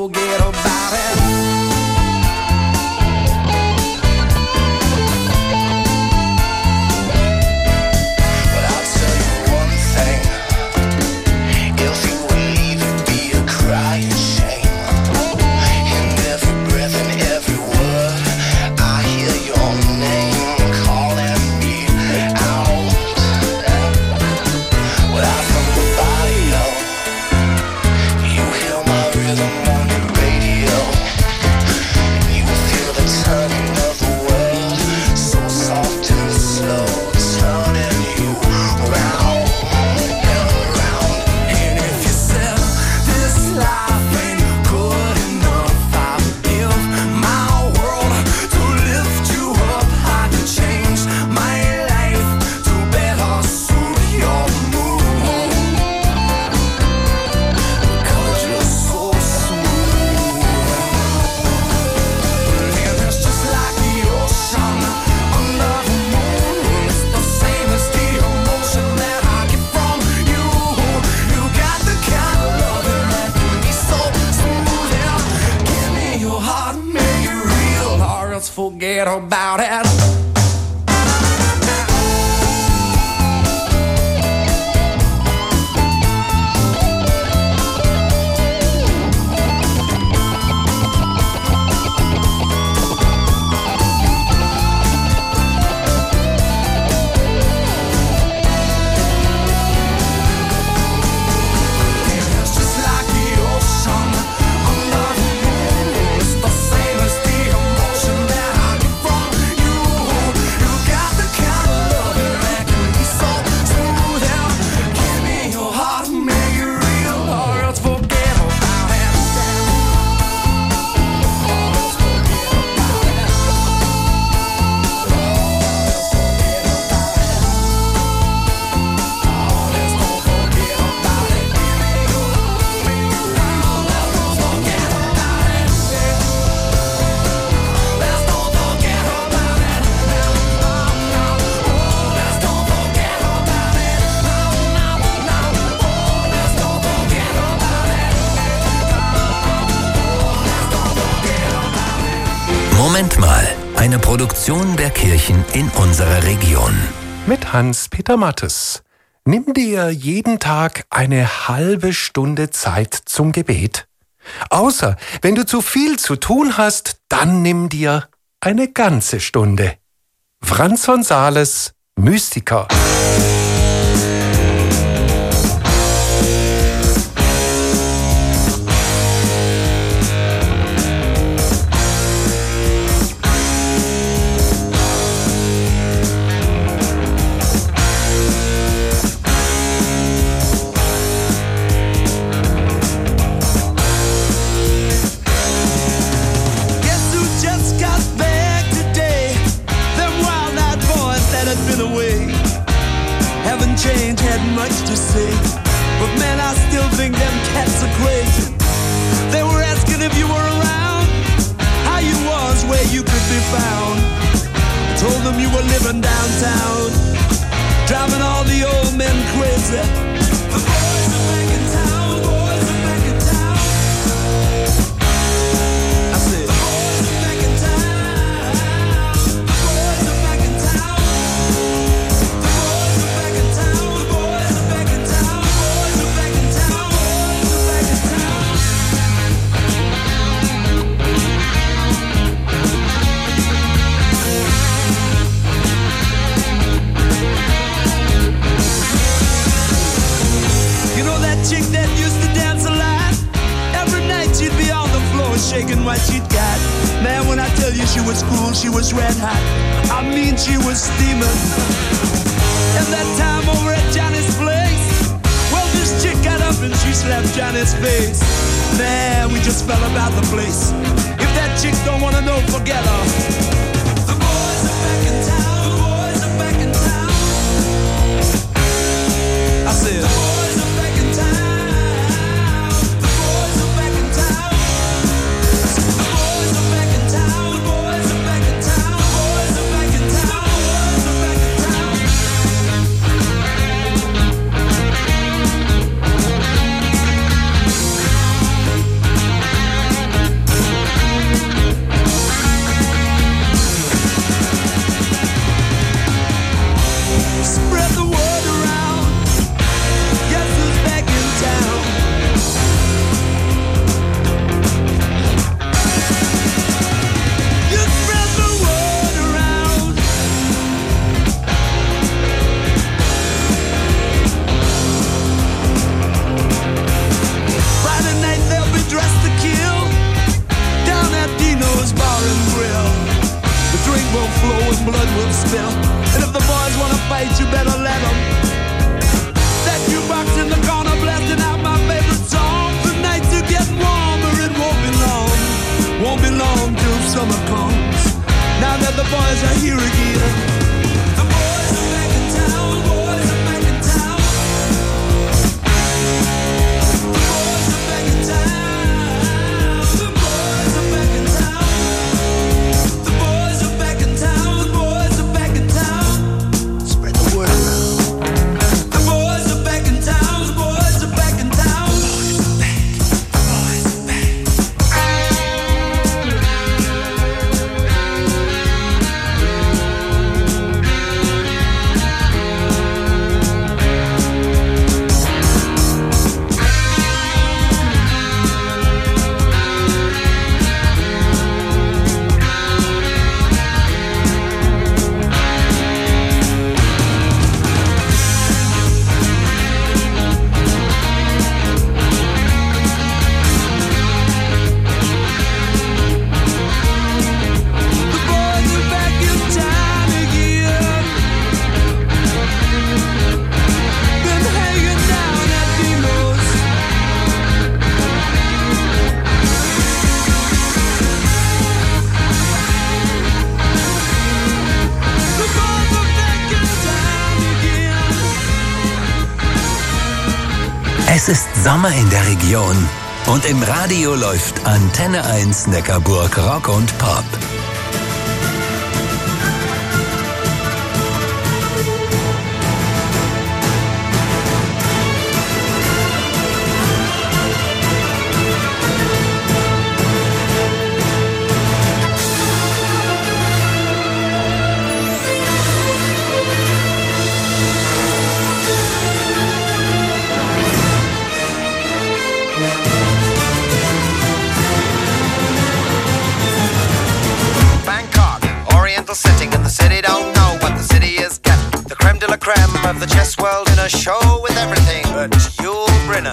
forget about it. Forget about it. Moment mal, eine Produktion der Kirchen in unserer Region. Mit Hans-Peter Mattes. Nimm dir jeden Tag eine halbe Stunde Zeit zum Gebet. Außer wenn du zu viel zu tun hast, dann nimm dir eine ganze Stunde. Franz von Sales, Mystiker. Change had much to say, but man, I still think them cats are crazy. They were asking if you were around, how you was, where you could be found. I told them you were living downtown, driving all the old men crazy. The boys are back in town, the boys are back in town. I said, the boys are back in town, the boys are back in town. Chick that used to dance a lot. Every night she'd be on the floor shaking what she'd got. Man, when I tell you she was cool, she was red hot. I mean, she was steaming. And that time over at Johnny's place, well, this chick got up and she slapped Johnny's face. Man, we just fell about the place. If that chick don't wanna know, forget her. The boys are back in town, the boys are back in town. I said, the boys are back in town. spill. And if the boys wanna fight, you better let them. That jukebox in the corner blasting out my favorite song. The nights are getting warmer, it won't be long. Won't be long till summer comes. Now that the boys are here again. The boys are back in town, boys are back in town. The boys are back in town. The boys are back in town. The boys are back in town. The boys are back in town. Spread the word around. The boys are back in town. The boys are back in town. Boys are back. Boys are back. Es ist Sommer in der Region und im Radio läuft Antenne 1 Neckarburg Rock und Pop. Setting in the city, don't know what the city is getting. The creme de la creme of the chess world in a show with everything but Yul Brynner.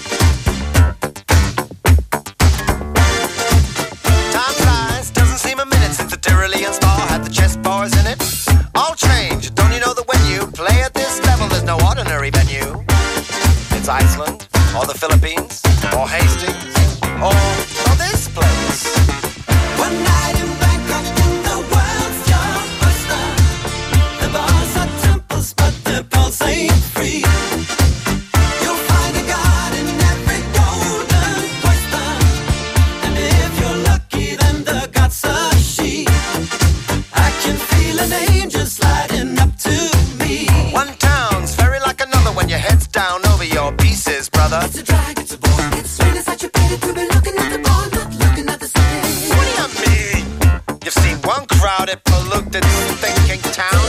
Time flies, doesn't seem a minute since the Tyrolean Spa had the chess bars in it. All change, don't you know that when you play at this level, there's no ordinary venue? It's Iceland, or the Philippines, or Hastings, or this place. One night in Bangkok, in the world's your oyster. The bars are temples, but the pulse ain't free. You'll find a god in every golden oyster. And if you're lucky, then the god's a she. I can feel an angel sliding up to me. One town's very like another when your head's down over your pieces, brother. It's a drag, it's a bore, it's really such a pity to be looking at the ball, not looking at the city. What do you mean? You've seen one crowded, polluted, thinking town.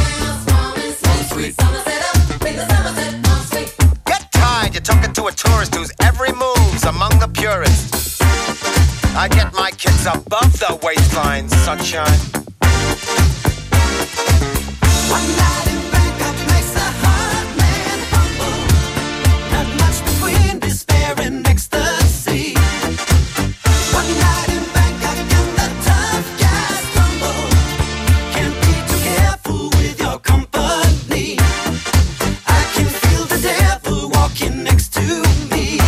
Get tired, you're talking to a tourist whose every move's among the purists. I get my kids above the waistline, sunshine. One night in Bangkok makes a hard man humble. Not much between despair and ecstasy. One night in Bangkok and the tough guys crumble. Can't be too careful with your company. I can feel the devil walking next to me.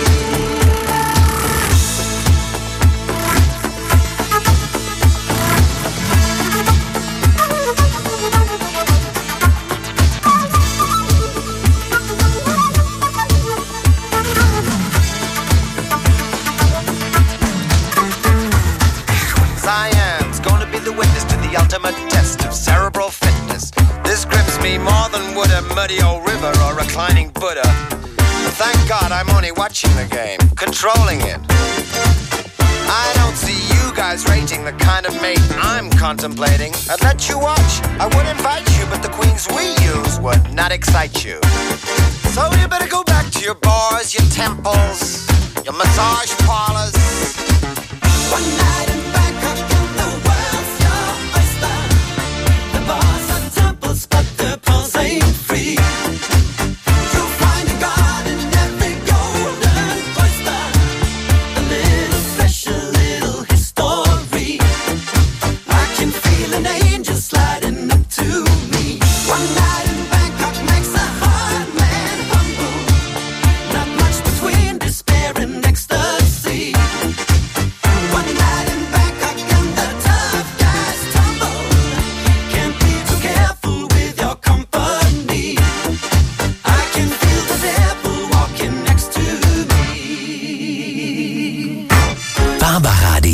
Siam's gonna be the witness to the ultimate test of cerebral fitness. This grips me more than would a muddy old river or reclining Buddha. But thank God I'm only watching the game, controlling it. I don't see you guys rating the kind of mate I'm contemplating. I'd let you watch, I would invite you, but the queens we use would not excite you. So you better go back to your bars, your temples, your massage parlors. One night in Bangkok and the world's your oyster. The bars are temples, but the pulse ain't free. You'll find a god in every golden oyster. A little special, little history. I can feel an angel sliding up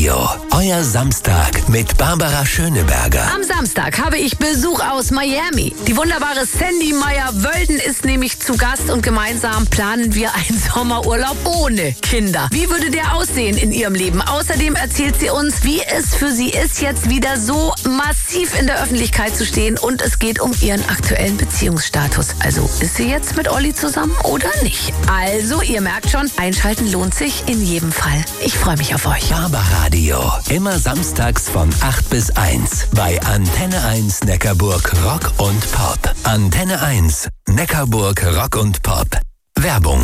Radio. Euer Samstag mit Barbara Schöneberger. Am Samstag habe ich Besuch aus Miami. Die wunderbare Sandy Meyer-Wölden ist nämlich zu Gast und gemeinsam planen wir einen Sommerurlaub ohne Kinder. Wie würde der aussehen in ihrem Leben? Außerdem erzählt sie uns, wie es für sie ist, jetzt wieder so massiv in der Öffentlichkeit zu stehen, und es geht um ihren aktuellen Beziehungsstatus. Also ist sie jetzt mit Olli zusammen oder nicht? Also, ihr merkt schon, einschalten lohnt sich in jedem Fall. Ich freue mich auf euch. Barbaradio. Immer samstags von 8 bis 1 bei Antenne 1 Neckarburg Rock und Pop. Antenne 1 Neckarburg Rock und Pop. Werbung.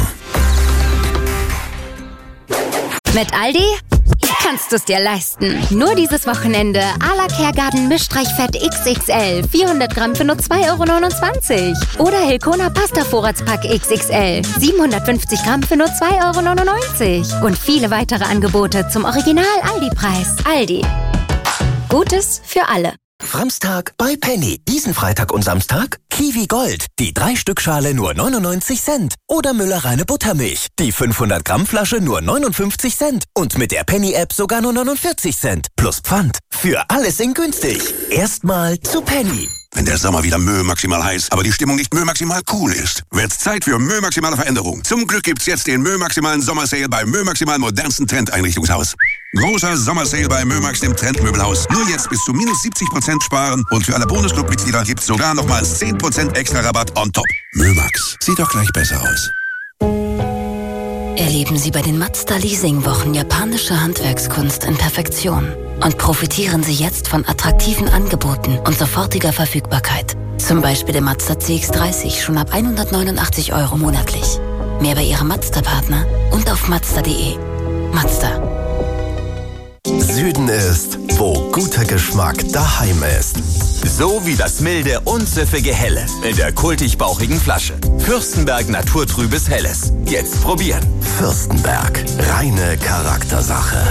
Mit Aldi kannst du es dir leisten. Nur dieses Wochenende à la Kergarten Mischstreichfett XXL 400 Gramm für nur 2,29 €. Oder Hilkona Pasta-Vorratspack XXL 750 Gramm für nur 2,99 €. Und viele weitere Angebote zum Original-Aldi-Preis. Aldi. Gutes für alle. Samstag bei Penny. Diesen Freitag und Samstag Kiwi Gold. Die 3-Stück-Schale nur 99 Cent. Oder Müller reine Buttermilch. Die 500 Gramm Flasche nur 59 Cent. Und mit der Penny-App sogar nur 49 Cent. Plus Pfand. Für alles in günstig. Erstmal zu Penny. Wenn der Sommer wieder maximal heiß, aber die Stimmung nicht maximal cool ist, wird's Zeit für maximale Veränderung. Zum Glück gibt's jetzt den maximalen Sommersale bei maximal modernsten Trendeinrichtungshaus. Großer Sommersale bei Max, dem Trendmöbelhaus. Nur jetzt bis zu minus 70% sparen, und für alle Bonusclub-Mitglieder gibt's sogar nochmals 10% extra Rabatt on top. Max, sieht doch gleich besser aus. Erleben Sie bei den Mazda Leasing-Wochen japanische Handwerkskunst in Perfektion und profitieren Sie jetzt von attraktiven Angeboten und sofortiger Verfügbarkeit. Zum Beispiel der Mazda CX-30 schon ab 189 € monatlich. Mehr bei Ihrem Mazda-Partner und auf Mazda.de. Mazda. Süden ist, wo guter Geschmack daheim ist. So wie das milde und süffige Helle in der kultig-bauchigen Flasche. Fürstenberg Naturtrübes Helles. Jetzt probieren. Fürstenberg. Reine Charaktersache.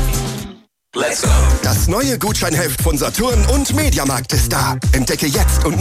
Let's go. Das neue Gutscheinheft von Saturn und Mediamarkt ist da. Entdecke jetzt und